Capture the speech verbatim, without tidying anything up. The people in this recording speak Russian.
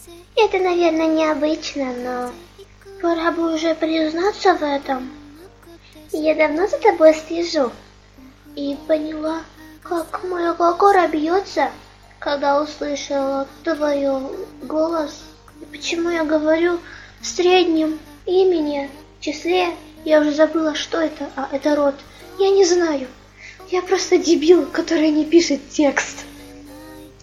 Это, наверное, необычно, но пора бы уже признаться в этом. Я давно за тобой слежу и поняла, как моя кокора бьется, когда услышала твой голос. И почему я говорю в среднем имени, числе. Я уже забыла, что это, а это род. Я не знаю. Я просто дебил, который не пишет текст.